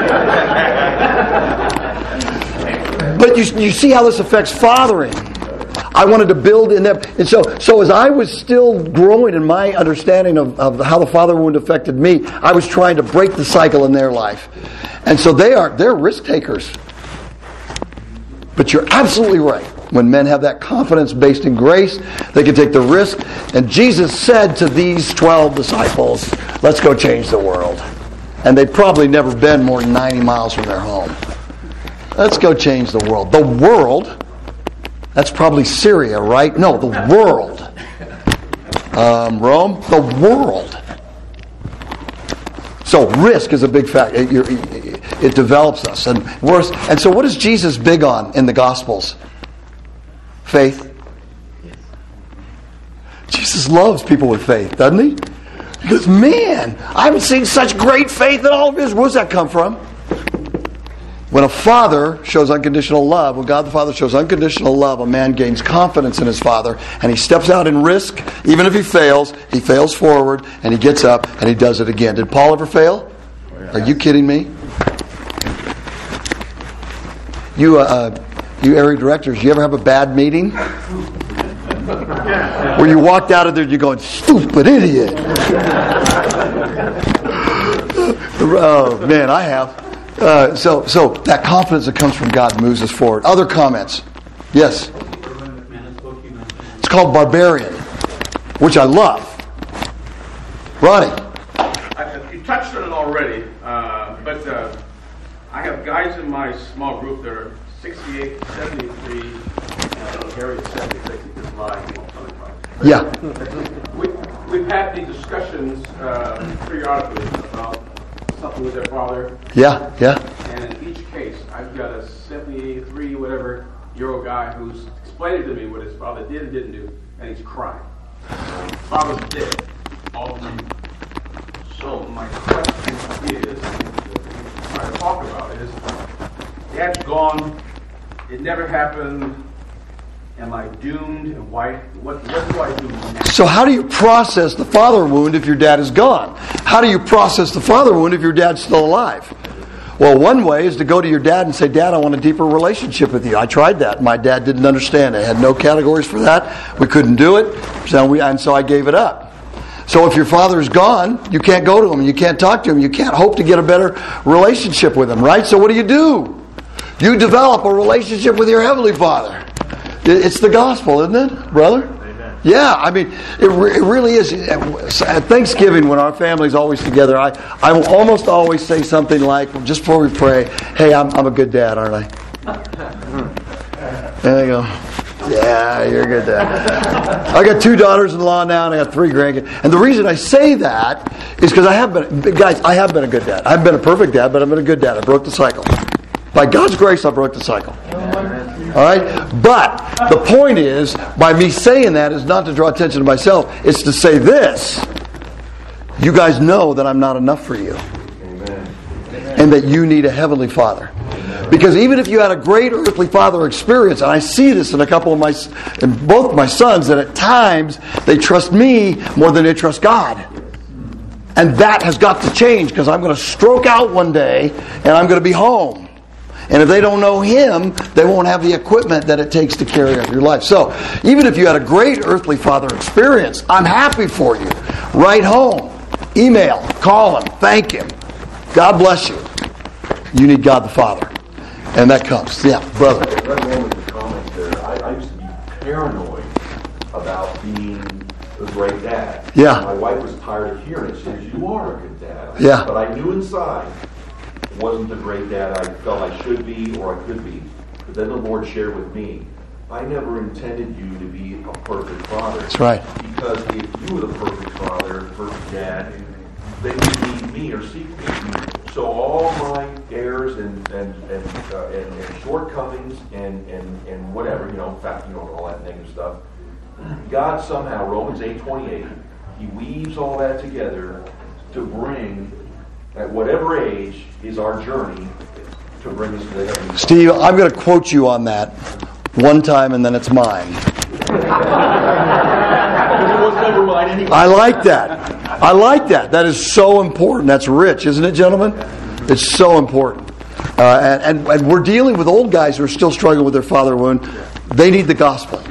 But you, you see how this affects fathering. I wanted to build in them. And so, so as I was still growing in my understanding of, of how the father wound affected me, I was trying to break the cycle in their life. And so they are, they're risk takers. But you're absolutely right. When men have that confidence based in grace, they can take the risk. And Jesus said to these twelve disciples, let's go change the world. And they'd probably never been more than ninety miles from their home. Let's go change the world. The world... That's probably Syria, right? No, the world. Um, Rome, the world. So risk is a big factor. It, it develops us. And worse. And so what is Jesus big on in the Gospels? Faith. Jesus loves people with faith, doesn't he? He goes, man, I haven't seen such great faith in all of Israel. Where does that come from? When a father shows unconditional love, when God the Father shows unconditional love, a man gains confidence in his father, and he steps out in risk. Even if he fails, he fails forward, and he gets up, and he does it again. Did Paul ever fail? Are you kidding me? You, uh, you area directors, you ever have a bad meeting? Where you walked out of there and you're going, stupid idiot. Oh, man, I have. Uh, so, so that confidence that comes from God moves us forward. Other comments? Yes. It's called Barbarian, which I love. Ronnie. I, you touched on it already, uh, but uh, I have guys in my small group that are sixty-eight, seventy-three, uh, Harry is seventy-six. He just lied. He won't tell me about it. Yeah. We, we've had these discussions uh, periodically about something with their father. Yeah, yeah. And in each case, I've got a seventy-three, whatever, year old guy who's explaining to me what his father did and didn't do, and he's crying. Father's dead. All of them. So my question is, what I talk about is, Dad's gone. It never happened. Am I doomed? And why? What, what do I do now? So how do you process the father wound if your dad is gone? How do you process the father wound if your dad's still alive? Well, one way is to go to your dad and say, Dad, I want a deeper relationship with you. I tried that. My dad didn't understand it. I had no categories for that. We couldn't do it. So we, and so I gave it up. So if your father is gone, you can't go to him. You can't talk to him. You can't hope to get a better relationship with him, right? So what do you do? You develop a relationship with your Heavenly Father. It's the gospel, isn't it, brother? Amen. Yeah, I mean, it, re- it really is. At Thanksgiving, when our family's always together, I, I will almost always say something like, just before we pray, hey, I'm, I'm a good dad, aren't I? There you go. Yeah, you're a good dad. I got two daughters-in-law now, and I got three grandkids. And the reason I say that is because I have been, guys, I have been a good dad. I haven't been a perfect dad, but I've been a good dad. I broke the cycle. By God's grace, I broke the cycle. All right? But the point is, by me saying that is not to draw attention to myself. It's to say this. You guys know that I'm not enough for you. Amen. And that you need a heavenly Father. Because even if you had a great earthly father experience, and I see this in a couple of my, in both my sons, that at times they trust me more than they trust God. And that has got to change, because I'm going to stroke out one day and I'm going to be home. And if they don't know Him, they won't have the equipment that it takes to carry out your life. So, even if you had a great earthly father experience, I'm happy for you. Write home. Email. Call Him. Thank Him. God bless you. You need God the Father. And that comes. Yeah, brother. Right moment in the comments there, I, I used to be paranoid about being a great dad. Yeah. My wife was tired of hearing it. She said, you are a good dad. Yeah. But I knew inside it wasn't the great dad I felt I should be or I could be. But then the Lord shared with me, I never intended you to be a perfect father. That's right. Because if you were the perfect father, perfect dad, then you need me or seek me. So all my errors and and and, uh, and, and shortcomings and, and, and whatever, you know, in fact, you know, all that negative stuff, God somehow, Romans eight twenty-eight, He weaves all that together to bring, at whatever age is our journey, to bring us to the heavenly. Steve, I'm going to quote you on that one time and then it's mine. I like that. I like that. That is so important. That's rich, isn't it, gentlemen? It's so important. Uh, and, and, and we're dealing with old guys who are still struggling with their father wound. They need the gospel.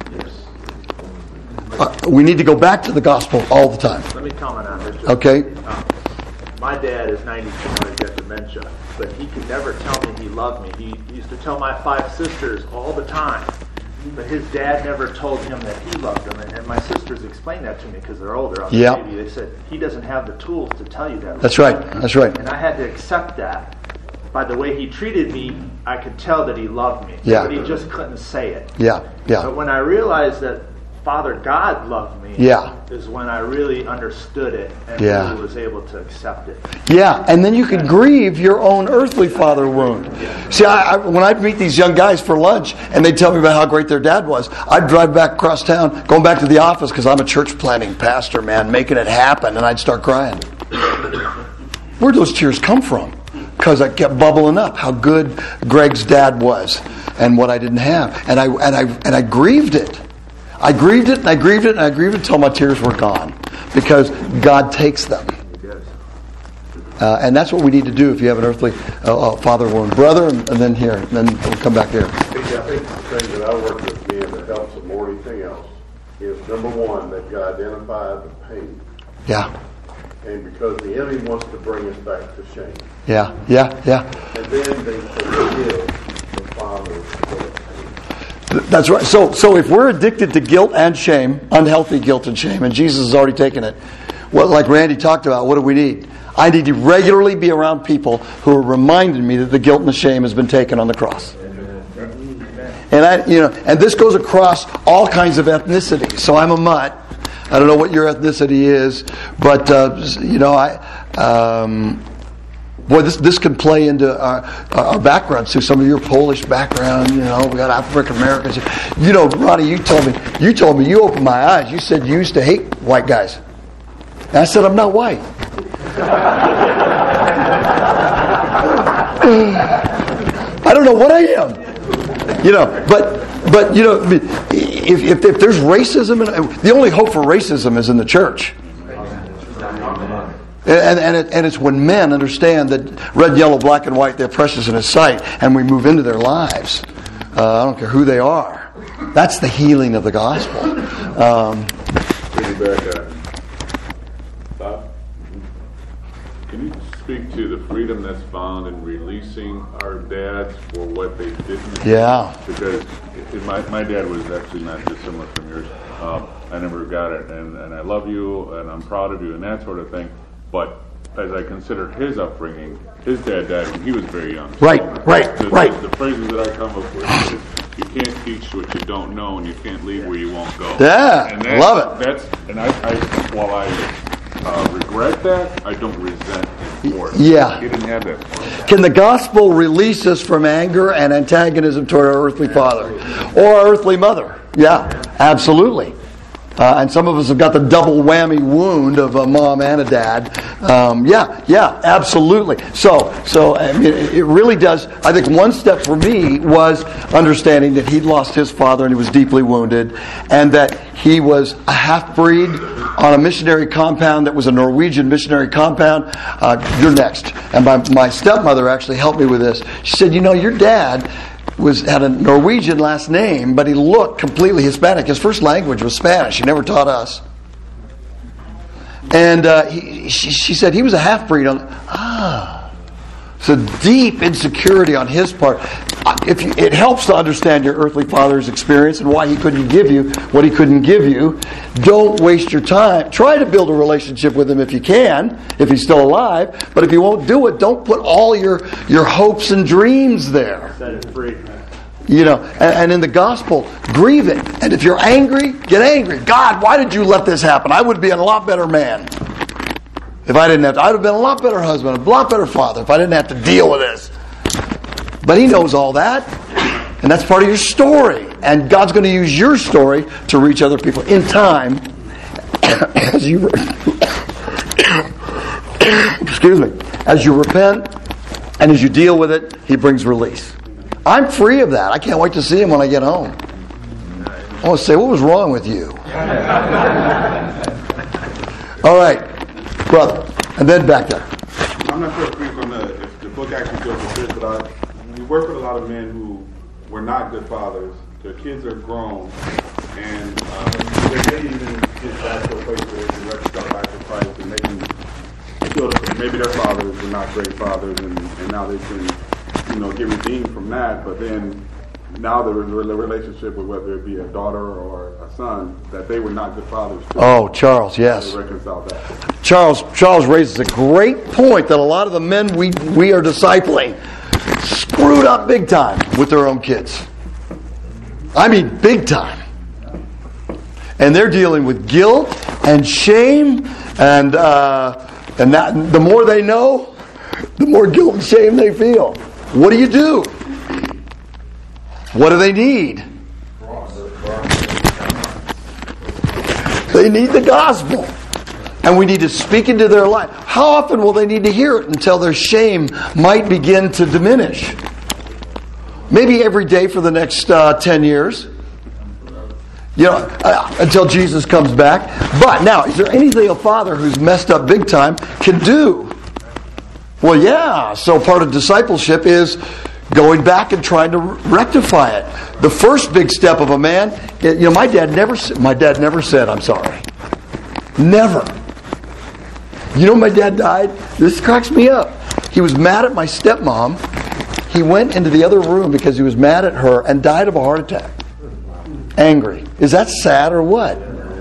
Uh, we need to go back to the gospel all the time. Let me comment on this. Okay? Uh, my dad is ninety-two and he's got dementia, but he could never tell me he loved me. He, he used to tell my five sisters all the time. But his dad never told him that he loved them. And, and my sisters explained that to me because they're older. I was Yeah. a baby. They said, he doesn't have the tools to tell you that. That's right. That's right. And I had to accept that. By the way he treated me, I could tell that he loved me. Yeah. But he just couldn't say it. Yeah. Yeah. But when I realized that Father God loved me, Yeah. is when I really understood it and Yeah. really was able to accept it. Yeah, and then you can grieve your own earthly father wound. See, I, I, when I'd meet these young guys for lunch and they'd tell me about how great their dad was, I'd drive back across town, going back to the office because I'm a church planting pastor, man, making it happen, and I'd start crying. Where'd those tears come from? Because I kept bubbling up how good Greg's dad was and what I didn't have, and I and I and I grieved it. I grieved it and I grieved it and I grieved it until my tears were gone, because God takes them. Uh, and that's what we need to do if you have an earthly uh, uh, father wound. Brother, and, and then here, and then we'll come back here. I think the thing that I work with men that helps them more than anything else is, number one, they've got to identify the pain. Yeah. And because the enemy wants to bring us back to shame. Yeah, yeah, yeah. And then they forgive the father for the pain. That's right. So, so if we're addicted to guilt and shame, unhealthy guilt and shame, and Jesus has already taken it, what, like Randy talked about, what do we need? I need to regularly be around people who are reminding me that the guilt and the shame has been taken on the cross. And I, you know, and this goes across all kinds of ethnicities. So I'm a mutt. I don't know what your ethnicity is, but uh, you know, I. Um, Boy, this this can play into our, our backgrounds too. Some of your Polish background, you know, we got African Americans. You know, Ronnie, you told me, you told me, you opened my eyes. You said you used to hate white guys, and I said I'm not white. I don't know what I am, you know. But but you know, if if, if there's racism, and the only hope for racism is in the church. And and, it, and it's when men understand that red, yellow, black, and white, they're precious in His sight, and we move into their lives. Uh, I don't care who they are. That's the healing of the gospel. Um, Bob, can you speak to the freedom that's found in releasing our dads for what they didn't? Yeah. Because it, my my dad was actually not dissimilar from yours. Um, I never got it, and, and I love you, and I'm proud of you, and that sort of thing. But as I consider his upbringing, his dad died when he was very young. Right, right, the, right. The, the phrases that I come up with is, you can't teach what you don't know, and you can't leave where you won't go. Yeah, and that, love it. That's and I, I while I uh, regret that. I don't resent him for it. Yeah. He didn't have that. Can the gospel release us from anger and antagonism toward our earthly father or our earthly mother? Yeah, absolutely. Uh, and some of us have got the double whammy wound of a mom and a dad. Um, yeah, yeah, absolutely. So, so I mean, it really does. I think one step for me was understanding that he'd lost his father and he was deeply wounded, and that he was a half-breed on a missionary compound that was a Norwegian missionary compound. Uh, you're next. And my, my stepmother actually helped me with this. She said, you know, your dad was had a Norwegian last name, but he looked completely Hispanic. His first language was Spanish. He never taught us. And uh, he, she, she said he was a half-breed. On ah, so deep insecurity on his part. If you, it helps to understand your earthly father's experience and why he couldn't give you what he couldn't give you. Don't waste your time. Try to build a relationship with him if you can, if he's still alive. But if you won't do it, don't put all your, your hopes and dreams there. Set it free. You know, and, and in the gospel, grieve it. And if you're angry, get angry. God, why did you let this happen? I would be a lot better man if I didn't have to. I would have been a lot better husband, a lot better father if I didn't have to deal with this. But he knows all that. And that's part of your story. And God's going to use your story to reach other people in time as you excuse me, as you repent and as you deal with it, he brings release. I'm free of that. I can't wait to see him when I get home. I want to say, what was wrong with you? All right, brother. And then back there. I'm not sure if, on the, if the book actually deals with this, but I, we work with a lot of men who were not good fathers. Their kids are grown, and uh, they may even get back to a place where they can reconcile back to Christ, and they can feel that maybe their fathers were not great fathers, and, and now they can, you know, get redeemed from that. But then now there is a relationship with whether it be a daughter or a son that they were not good fathers to. Oh, Charles, yes. To reconcile that. Charles Charles raises a great point that a lot of the men we we are discipling screwed up big time with their own kids. I mean, big time. And they're dealing with guilt and shame, and uh, and that the more they know, the more guilt and shame they feel. What do you do? What do they need? They need the gospel. And we need to speak into their life. How often will they need to hear it until their shame might begin to diminish? Maybe every day for the next uh, ten years. You know, uh, until Jesus comes back. But now, is there anything a father who's messed up big time can do? Well, yeah. So part of discipleship is going back and trying to rectify it. The first big step of a man, you know, my dad never, my dad never said, "I'm sorry." Never. You know, my dad died. This cracks me up. He was mad at my stepmom. He went into the other room because he was mad at her and died of a heart attack. Angry. Is that sad or what?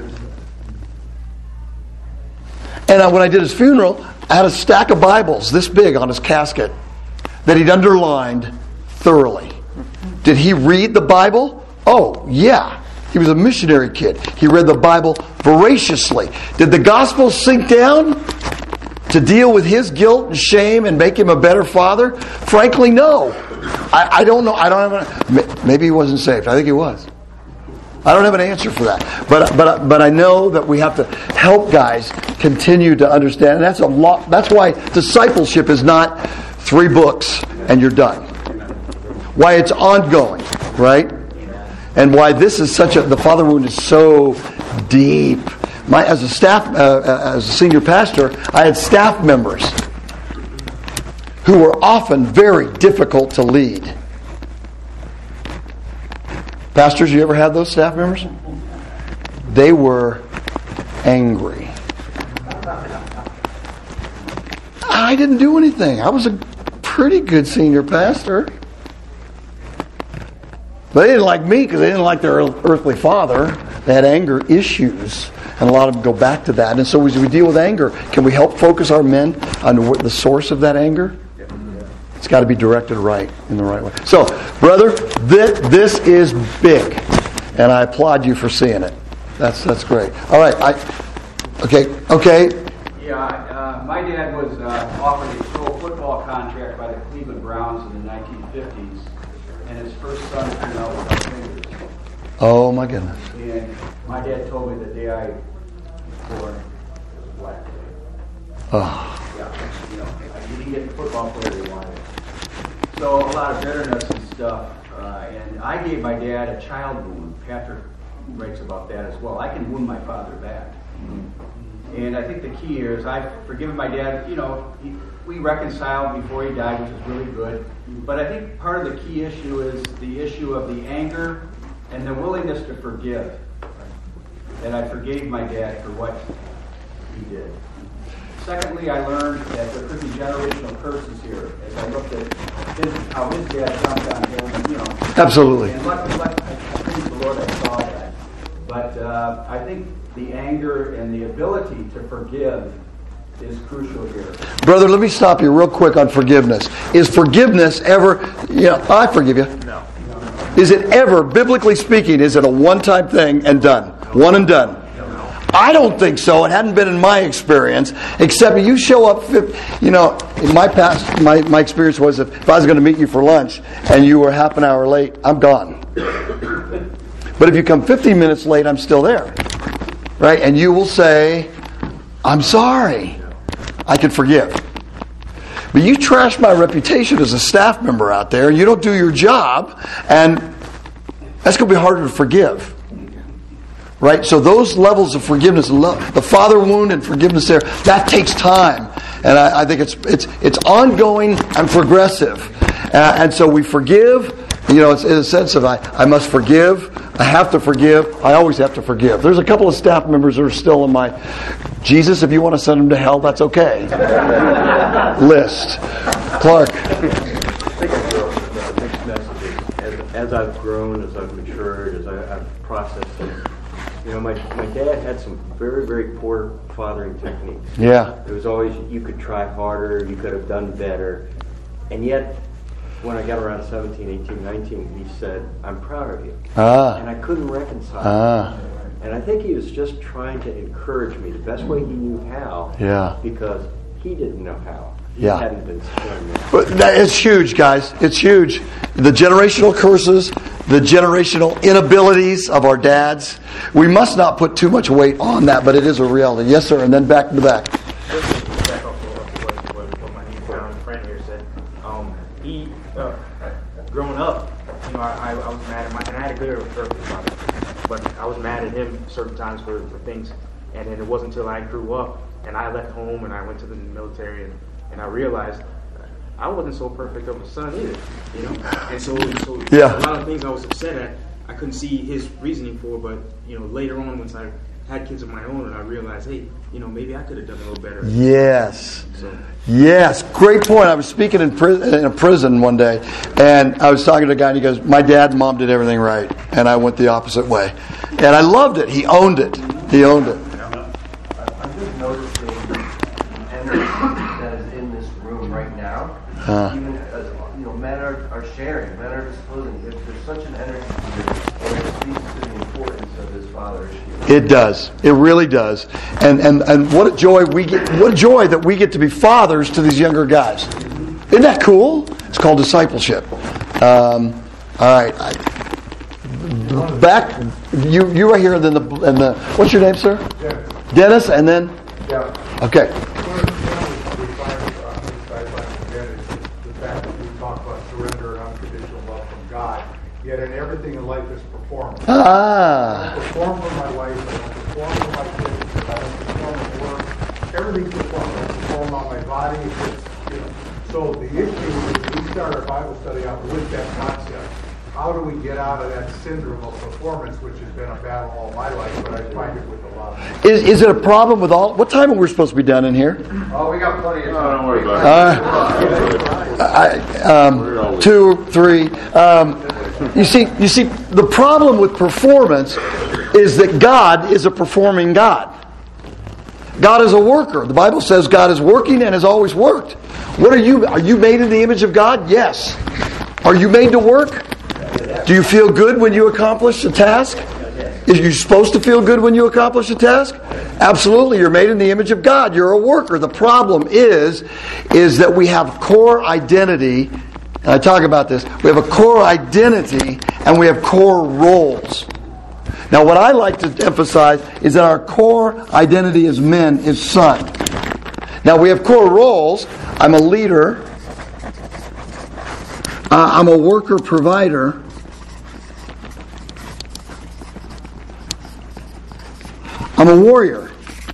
And when I did his funeral, I had a stack of Bibles this big on his casket that he'd underlined thoroughly. Did he read the Bible? Oh, yeah. He was a missionary kid. He read the Bible voraciously. Did the gospel sink down to deal with his guilt and shame and make him a better father? Frankly, no. I, I don't know. I don't have an, maybe he wasn't saved. I think he was. I don't have an answer for that. But but but I know that we have to help guys continue to understand. And that's a lot. That's why discipleship is not three books and you're done. Why it's ongoing, right? And why this is such a, the father wound is so deep. My, as a staff, uh, as a senior pastor, I had staff members who were often very difficult to lead. Pastors, you ever had those staff members? They were angry. I didn't do anything. I was a pretty good senior pastor. But they didn't like me because they didn't like their earthly father. They had anger issues. And a lot of them go back to that. And so as we deal with anger, can we help focus our men on the source of that anger? It's got to be directed right, in the right way. So, brother, this, this is big. And I applaud you for seeing it. That's that's great. All right. I, okay. Okay. Yeah, uh, my dad was uh, offered a pro football contract by the Cleveland Browns in the nineteen fifties, and his first son came out without fingers. Oh my goodness. And my dad told me the day I was born was a black day. Oh. Yeah, you know, he didn't get the football player he wanted. So a lot of bitterness and stuff. Uh, and I gave my dad a child wound. Patrick writes about that as well. I can wound my father back. And I think the key here is I've forgiven my dad. You know, he, we reconciled before he died, which is really good. But I think part of the key issue is the issue of the anger and the willingness to forgive. And I forgave my dad for what he did. Secondly, I learned that there could be generational curses here as I looked at his, how his dad jumped on him, you know. Absolutely. And luckily, luckily, I praise the Lord I saw that. But uh, I think the anger and the ability to forgive is crucial here. Brother, let me stop you real quick on forgiveness. Is forgiveness ever, you know, I forgive you. No. Is it ever, biblically speaking, is it a one-time thing and done? One and done? I don't think so. It hadn't been in my experience, except you show up, you know, in my past, my, my experience was if, if I was going to meet you for lunch and you were half an hour late, I'm gone. But if you come fifteen minutes late, I'm still there. Right? And you will say, I'm sorry. I can forgive. But you trash my reputation as a staff member out there, and you don't do your job, and that's going to be harder to forgive. Right? So those levels of forgiveness, the father wound and forgiveness there, that takes time. And I, I think it's it's it's ongoing and progressive. Uh, and so we forgive, you know, it's in a sense of I, I must forgive, I have to forgive, I always have to forgive. There's a couple of staff members that are still in my, Jesus, if you want to send them to hell, that's okay. List. Clark. As I've grown, as I've matured, as I, I've processed things, you know, my my dad had some very, very poor fathering techniques. Yeah. It was always, you could try harder, you could have done better. And yet, when I got around seventeen, eighteen, nineteen, he said, I'm proud of you. Ah. And I couldn't reconcile Ah. it. And I think he was just trying to encourage me the best way he knew how. Yeah. Because he didn't know how. He Yeah. hadn't been shown that. But that, it's huge, guys. It's huge. The generational curses, the generational inabilities of our dads. We must not put too much weight on that, but it is a reality. Yes, sir. And then back to the back. Just to back up what, what, what my newfound friend here said. Um, he, uh, growing up, you know, I, I was mad at my, and I had a good perfect father, but I was mad at him certain times for, for things. And then it wasn't until I grew up and I left home and I went to the military and, and I realized I wasn't so perfect of a son either, you know. And so, so Yeah. a lot of things I was upset at, I couldn't see his reasoning for. But you know, later on, once I had kids of my own, and I realized, hey, you know, maybe I could have done a little better. Yes. So. Yes. Great point. I was speaking in, pri- in a prison one day, and I was talking to a guy, and he goes, my dad and mom did everything right, and I went the opposite way. And I loved it. He owned it. He owned it. I'm just noticing energy that is in this room right now. Huh. Even as you know, men are, are sharing, men are disclosing. If there's such an energy here, and it speaks to the importance of this father issue. It does. It really does. And and and what a joy we get! What a joy that we get to be fathers to these younger guys. Isn't that cool? It's called discipleship. Um, all right. I, back, you you right here, and then the and the what's your name, sir? Dennis. Dennis, and then. Yeah. Okay. One of the things we find, uh, I find again, is the fact that we talk about surrender and unconditional love from God. Yet in everything in life is performance. Ah. I don't perform for my wife. I don't perform for my kids. I don't perform at work. Everything's performance. I perform on my body. It's, you know. So the issue is we start our Bible study out with that concept. How do we get out of that syndrome of performance, which has been a battle all my life, but I find it with a lot of Is is it a problem with all? What time are we supposed to be done in here? Oh, we got plenty of time. No, don't worry about Uh, I, um, two, three. Um, you see, you see, the problem with performance is that God is a performing God. God is a worker. The Bible says God is working and has always worked. What are you? Are you made in the image of God? Yes. Are you made to work? Do you feel good when you accomplish a task? Is you supposed to feel good when you accomplish a task? Absolutely. You're made in the image of God. You're a worker. The problem is, is that we have core identity, and I talk about this, we have a core identity and we have core roles. Now what I like to emphasize is that our core identity as men is son. Now we have core roles. I'm a leader. Uh, I'm a worker provider. I'm a warrior.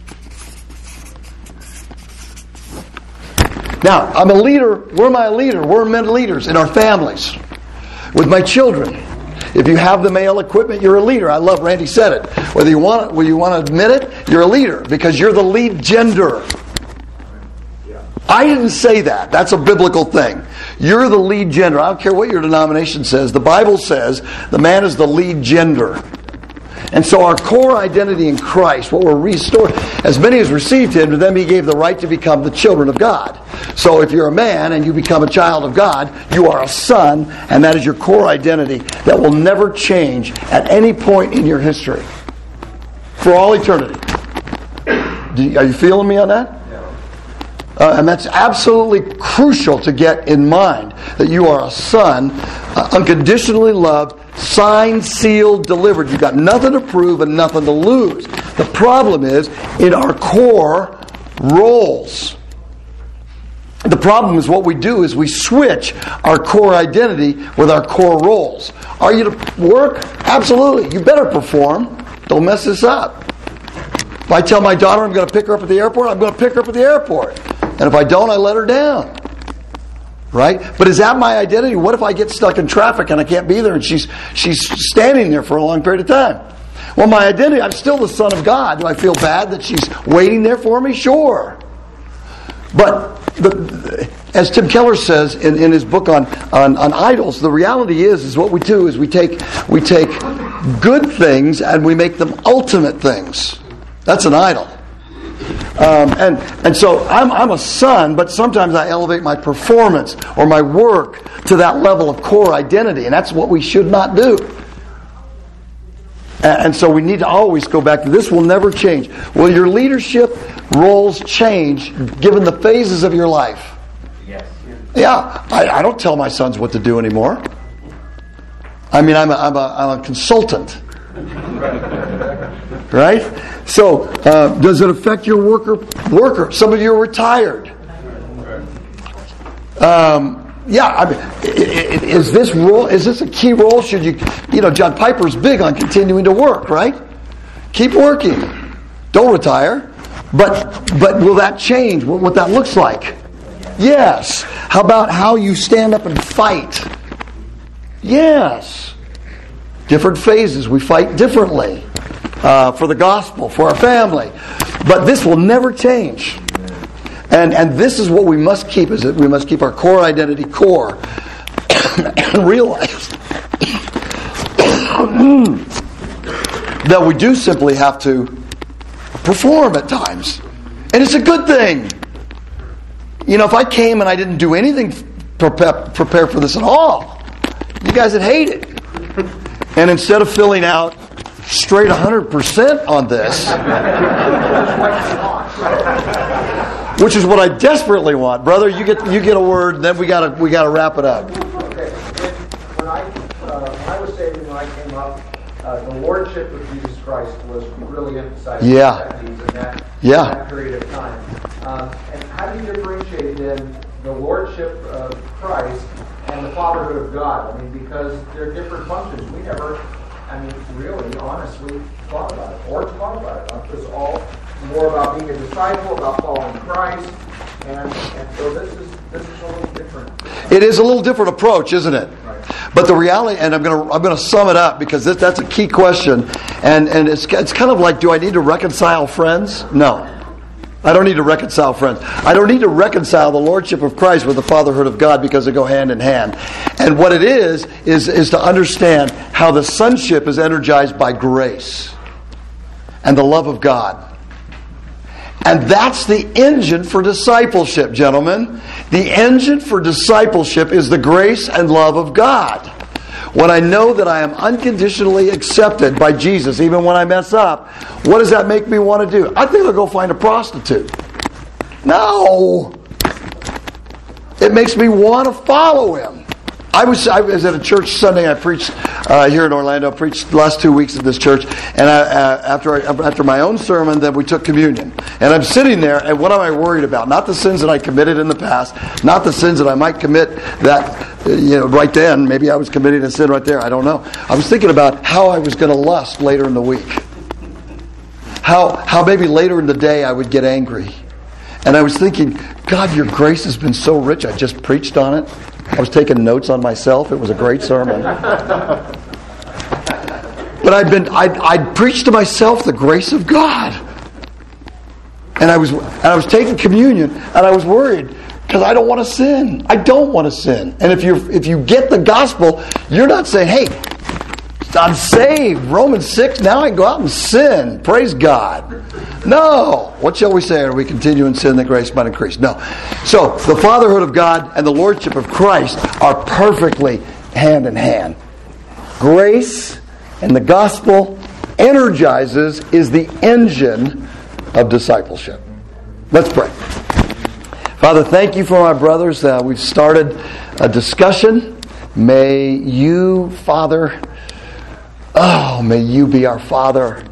Now, I'm a leader. Where am I a leader? We're men leaders in our families. With my children. If you have the male equipment, you're a leader. I love Randy said it. Whether you want it, whether you want to admit it, you're a leader because you're the lead gender. I didn't say that. That's a biblical thing. You're the lead gender. I don't care what your denomination says. The Bible says the man is the lead gender. And so our core identity in Christ, what we're restored, as many as received Him, to them He gave the right to become the children of God. So if you're a man and you become a child of God, you are a son, and that is your core identity that will never change at any point in your history. For all eternity. Do you, are you feeling me on that? Uh, and that's absolutely crucial to get in mind, that you are a son, uh, unconditionally loved, signed, sealed, delivered. You've got nothing to prove and nothing to lose. The problem is in our core roles. The problem is what we do is we switch our core identity with our core roles. Are you to work? Absolutely. You better perform. Don't mess this up. If I tell my daughter I'm going to pick her up at the airport, I'm going to pick her up at the airport. And if I don't, I let her down. Right? But is that my identity? What if I get stuck in traffic and I can't be there and she's she's standing there for a long period of time? Well, my identity, I'm still the Son of God. Do I feel bad that she's waiting there for me? Sure. But the, as Tim Keller says in, in his book on, on, on idols, the reality is is what we do is we take we take good things and we make them ultimate things. That's an idol. Um, and and so I'm I'm a son, but sometimes I elevate my performance or my work to that level of core identity, and that's what we should not do. And, and so we need to always go back to this. Will never change. Will your leadership roles change given the phases of your life? Yes. Yeah, I, I don't tell my sons what to do anymore. I mean, I'm a, I'm a, I'm a consultant. Right? So, uh, does it affect your worker? Worker. Some of you are retired. Um, yeah. I mean, is this role? Is this a key role? Should you? You know, John Piper's big on continuing to work. Right? Keep working. Don't retire. But but will that change? What, what that looks like? Yes. How about how you stand up and fight? Yes. Different phases. We fight differently. Uh, for the gospel, for our family. But this will never change. And and this is what we must keep, is that we must keep our core identity core and realize that we do simply have to perform at times. And it's a good thing. You know, if I came and I didn't do anything prepare, prepare for this at all, you guys would hate it. And instead of filling out straight one hundred percent on this, which is what I desperately want, brother. You get you get a word, then we gotta we gotta wrap it up. Okay. When I uh, when I was saved and when I came up, uh, the lordship of Jesus Christ was really emphasized. Yeah. In that, Yeah. that period of time. Um, and how do you differentiate then the lordship of Christ and the fatherhood of God? I mean, because they're different functions. We never. I mean, really, honestly, thought about it or taught about it. It was all more about being a disciple, about following Christ, and, and so this is this is a little different. It is a little different approach, isn't it? Right. But the reality, and I'm going to I'm going to sum it up because this, that's a key question, and and it's it's kind of like, do I need to reconcile friends? No. I don't need to reconcile friends. I don't need to reconcile the lordship of Christ with the fatherhood of God because they go hand in hand. And what it is, is, is to understand how the sonship is energized by grace and the love of God. And that's the engine for discipleship, gentlemen. The engine for discipleship is the grace and love of God. when I know that I am unconditionally accepted by Jesus, even when I mess up, what does that make me want to do? I think I'll go find a prostitute. No! It makes me want to follow Him. I was I was at a church Sunday. I preached uh, here in Orlando. I preached the last two weeks at this church, and I, uh, after I, after my own sermon, then we took communion. And I'm sitting there, and what am I worried about? Not the sins that I committed in the past, not the sins that I might commit that you know right then. Maybe I was committing a sin right there. I don't know. I was thinking about how I was going to lust later in the week. How how maybe later in the day I would get angry, and I was thinking, God, Your grace has been so rich. I just preached on it. I was taking notes on myself. It was a great sermon. But I'd been I'd, I'd preached to myself the grace of God. And I was and I was taking communion, and I was worried because I don't want to sin. I don't want to sin. And if you if you get the gospel, you're not saying, "Hey, I'm saved. Romans six, now I can go out and sin. Praise God." No. What shall we say? Are we continue in sin that grace might increase? No. So, the fatherhood of God and the lordship of Christ are perfectly hand in hand. Grace and the gospel energizes, is the engine of discipleship. Let's pray. Father, thank You for my brothers. Uh, we've started a discussion. May You, Father, oh, may You be our Father.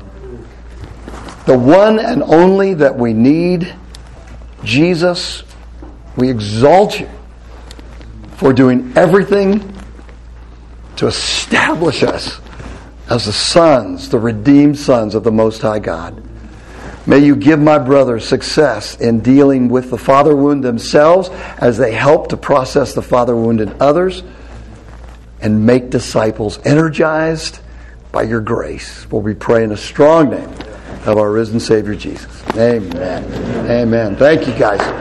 The one and only that we need. Jesus, we exalt You for doing everything to establish us as the sons, the redeemed sons of the Most High God. May You give my brothers success in dealing with the father wound themselves as they help to process the father wound in others and make disciples energized by Your grace. For we pray in a strong name of our risen Savior Jesus. Amen. Amen. Thank you, guys.